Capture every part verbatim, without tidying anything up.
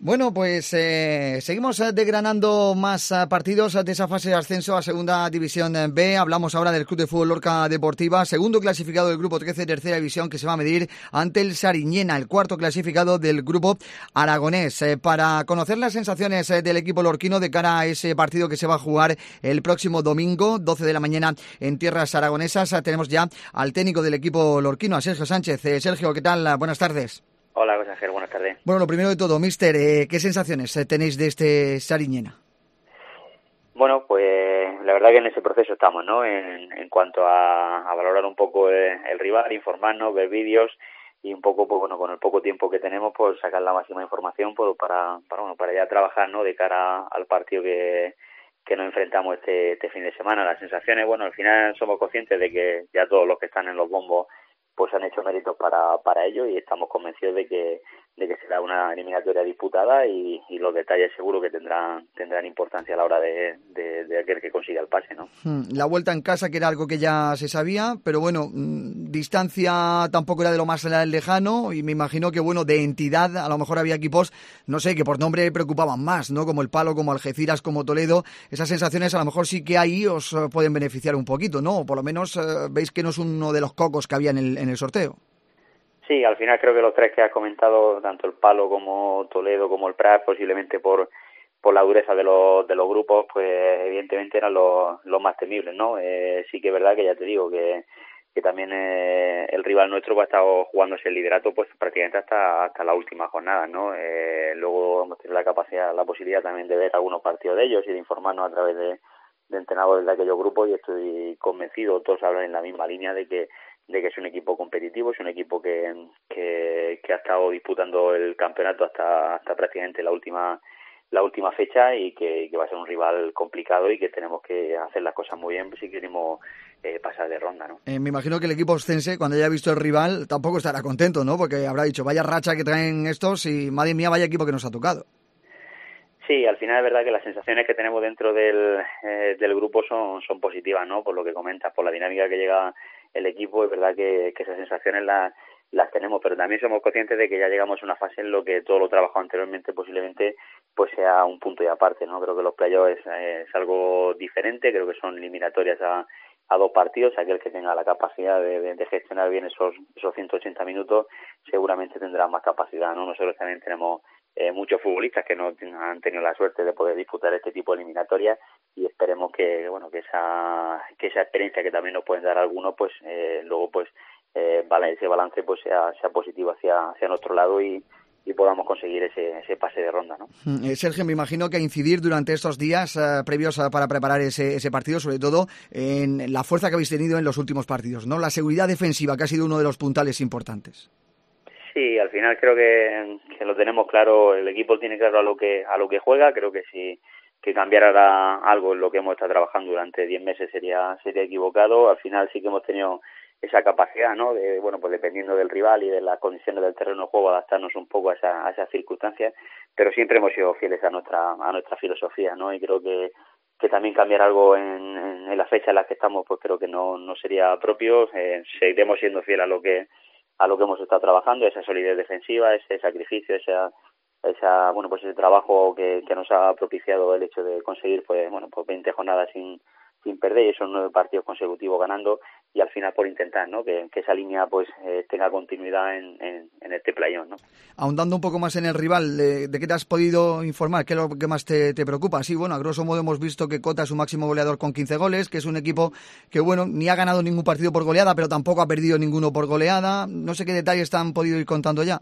Bueno, pues eh, seguimos eh, desgranando más eh, partidos de esa fase de ascenso a Segunda División B. Hablamos ahora del Club de Fútbol Lorca Deportiva, segundo clasificado del Grupo trece, Tercera División, que se va a medir ante el Sariñena, el cuarto clasificado del Grupo Aragonés. Eh, para conocer las sensaciones eh, del equipo lorquino de cara a ese partido que se va a jugar el próximo domingo, doce de la mañana, en tierras aragonesas, eh, tenemos ya al técnico del equipo lorquino, a Sergio Sánchez. Eh, Sergio, ¿qué tal? Buenas tardes. Hola, José Ángel, buenas tardes. Bueno, lo primero de todo, míster, eh, ¿qué sensaciones eh, tenéis de este Sariñena? Bueno, pues la verdad que en ese proceso estamos, ¿no? En, en cuanto a, a valorar un poco el, el rival, informarnos, ver vídeos y un poco, pues bueno, con el poco tiempo que tenemos, pues sacar la máxima información pues, para, para, bueno, para ya trabajar, ¿no? De cara al partido que, que nos enfrentamos este, este fin de semana. Las sensaciones, bueno, al final somos conscientes de que ya todos los que están en los bombos pues han hecho méritos para para ello y estamos convencidos de que de que será una eliminatoria disputada y, y los detalles seguro que tendrán tendrán importancia a la hora de, de, de aquel que consiga el pase, ¿no? La vuelta en casa, que era algo que ya se sabía, pero bueno, distancia tampoco era de lo más lejano y me imagino que, bueno, de entidad a lo mejor había equipos, no sé, que por nombre preocupaban más, ¿no? Como el Palo, como Algeciras, como Toledo. Esas sensaciones a lo mejor sí que ahí os pueden beneficiar un poquito, ¿no? O por lo menos eh, veis que no es uno de los cocos que había en el, en el sorteo. Sí, al final creo que los tres que has comentado, tanto el Palo como Toledo como el Prat, posiblemente por por la dureza de los de los grupos, pues evidentemente eran los, los más temibles, ¿no? Eh, sí que es verdad que ya te digo que, que también eh, el rival nuestro ha estado jugándose el liderato pues prácticamente hasta hasta la última jornada, ¿no? Eh, luego hemos tenido la capacidad, la posibilidad también de ver algunos partidos de ellos y de informarnos a través de, de entrenadores de aquellos grupos y estoy convencido, todos hablan en la misma línea de que de que es un equipo competitivo, es un equipo que, que, que ha estado disputando el campeonato hasta hasta prácticamente la última la última fecha y que, que va a ser un rival complicado y que tenemos que hacer las cosas muy bien si queremos eh, pasar de ronda, ¿no? Eh, me imagino que el equipo oscense, cuando haya visto el rival, tampoco estará contento, ¿no? Porque habrá dicho, vaya racha que traen estos y, madre mía, vaya equipo que nos ha tocado. Sí, al final es verdad que las sensaciones que tenemos dentro del, eh, del grupo son, son positivas, ¿no? Por lo que comentas, por la dinámica que llega el equipo, es verdad que, que esas sensaciones las las tenemos, pero también somos conscientes de que ya llegamos a una fase en lo que todo lo trabajado anteriormente posiblemente pues sea un punto y aparte, ¿no? Creo que los playoffs es, es algo diferente, creo que son eliminatorias a, a dos partidos, aquel que tenga la capacidad de, de, de gestionar bien esos esos ciento ochenta minutos seguramente tendrá más capacidad, ¿no? Nosotros también tenemos eh, muchos futbolistas que no han tenido la suerte de poder disputar este tipo de eliminatorias y esperemos que, bueno, que esa que esa experiencia que también nos pueden dar algunos, pues eh, luego pues eh, ese balance pues sea sea positivo hacia hacia nuestro lado y y podamos conseguir ese ese pase de ronda, ¿no? Eh, Sergio, me imagino que incidir durante estos días eh, previos a, para preparar ese, ese partido, sobre todo en la fuerza que habéis tenido en los últimos partidos, ¿no? La seguridad defensiva, que ha sido uno de los puntales importantes. Sí, al final creo que, que lo tenemos claro, el equipo tiene claro a lo que a lo que juega, creo que si que cambiara algo en lo que hemos estado trabajando durante diez meses sería sería equivocado. Al final sí que hemos tenido esa capacidad, ¿no? De, bueno, pues dependiendo del rival y de las condiciones del terreno de juego, adaptarnos un poco a, esa, a esas circunstancias, pero siempre hemos sido fieles a nuestra a nuestra filosofía, ¿no? Y creo que que también cambiar algo en, en, en la fecha en la que estamos, pues creo que no no sería propio. Eh, seguiremos siendo fieles a lo que a lo que hemos estado trabajando, esa solidez defensiva, ese sacrificio, esa esa bueno pues ese trabajo que, que nos ha propiciado el hecho de conseguir pues bueno pues veinte jornadas sin sin perder y esos nueve partidos consecutivos ganando y al final por intentar, ¿no? que, que esa línea pues eh, tenga continuidad en, en, en este playoff, ¿no? Ahondando un poco más en el rival, ¿de, de qué te has podido informar? ¿Qué es lo que más te, te preocupa? Sí, bueno, a grosso modo hemos visto que Cota es su máximo goleador con quince goles, que es un equipo que, bueno, ni ha ganado ningún partido por goleada, pero tampoco ha perdido ninguno por goleada. No sé qué detalles te han podido ir contando ya.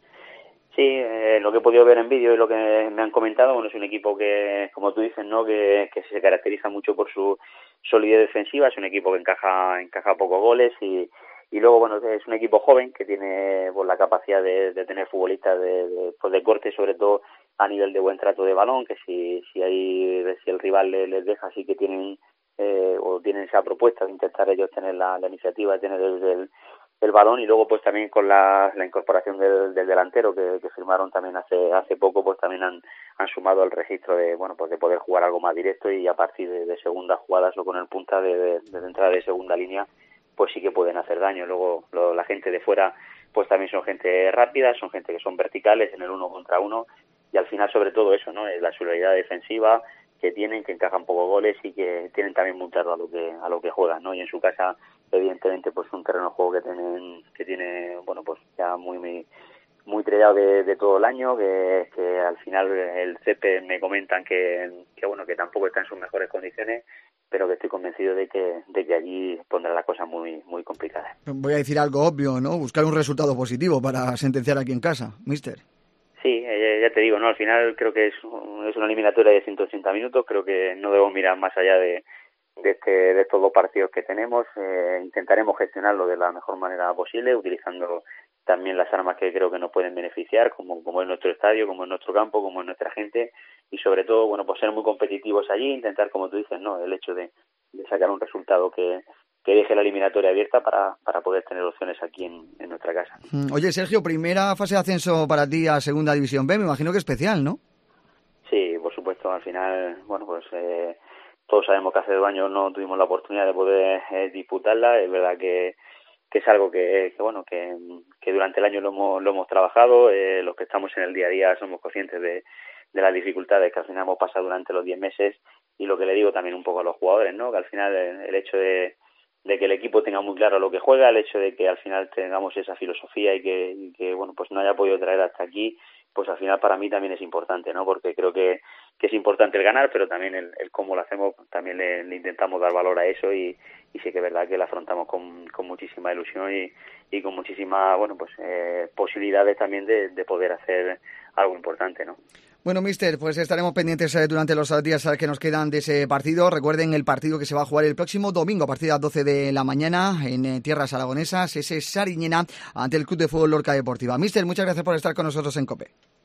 Sí, eh, lo que he podido ver en vídeo y lo que me han comentado, bueno, es un equipo que, como tú dices, ¿no? Que, que se caracteriza mucho por su solidez defensiva, es un equipo que encaja encaja pocos goles y, y luego, bueno, es un equipo joven que tiene pues, la capacidad de, de tener futbolistas de, de, pues, de corte, sobre todo a nivel de buen trato de balón, que si si hay si el rival les, les deja, sí que tienen eh, o tienen esa propuesta de intentar ellos tener la, la iniciativa de tener el, el el balón y luego pues también con la, la incorporación del, del delantero que, que firmaron también hace hace poco pues también han, han sumado el registro de bueno pues de poder jugar algo más directo y a partir de, de segundas jugadas o con el punta de, de, de entrada de segunda línea pues sí que pueden hacer daño. Luego lo, la gente de fuera pues también son gente rápida, son gente que son verticales en el uno contra uno y al final sobre todo eso, ¿no? La solidaridad defensiva que tienen, que encajan pocos goles y que tienen también muy claro a lo que a lo que juegan, ¿no? Y en su casa, evidentemente, pues un terreno de juego que tienen que tiene, bueno, pues ya muy muy, muy trillado de, de todo el año, que, que al final el césped me comentan que, que bueno, que tampoco está en sus mejores condiciones, pero que estoy convencido de que de que allí pondrá las cosas muy muy complicadas. Voy a decir algo obvio, ¿no? Buscar un resultado positivo para sentenciar aquí en casa, mister. Sí, eh, ya te digo, no, al final creo que es, es una eliminatoria de ciento ochenta minutos, creo que no debemos mirar más allá de, de, este, de estos dos partidos que tenemos, eh, intentaremos gestionarlo de la mejor manera posible, utilizando también las armas que creo que nos pueden beneficiar, como, como es nuestro estadio, como es nuestro campo, como es nuestra gente, y sobre todo, bueno, pues ser muy competitivos allí, intentar, como tú dices, ¿no? El hecho de, de sacar un resultado que que deje la eliminatoria abierta para, para poder tener opciones aquí en, en nuestra casa. Oye, Sergio, primera fase de ascenso para ti a Segunda División B, me imagino que especial, ¿no? Sí, por supuesto, al final, bueno, pues eh, todos sabemos que hace dos años no tuvimos la oportunidad de poder eh, disputarla, es verdad que, que es algo que, que bueno, que, que durante el año lo hemos, lo hemos trabajado, eh, los que estamos en el día a día somos conscientes de, de las dificultades que al final hemos pasado durante los diez meses y lo que le digo también un poco a los jugadores, ¿no? Que al final el, el hecho de de que el equipo tenga muy claro lo que juega, el hecho de que al final tengamos esa filosofía y que, y que bueno, pues no haya podido traer hasta aquí, pues al final para mí también es importante, ¿no? Porque creo que, que es importante el ganar, pero también el, el cómo lo hacemos, también le, le intentamos dar valor a eso y, y sí que es verdad que lo afrontamos con, con muchísima ilusión y, y con muchísimas, bueno, pues eh, posibilidades también de, de poder hacer algo importante, ¿no? Bueno, mister, pues estaremos pendientes eh, durante los días que nos quedan de ese partido. Recuerden el partido que se va a jugar el próximo domingo a partir de las doce de la mañana en eh, tierras aragonesas, ese Sariñena ante el Club de Fútbol Lorca Deportiva. Mister, muchas gracias por estar con nosotros en COPE.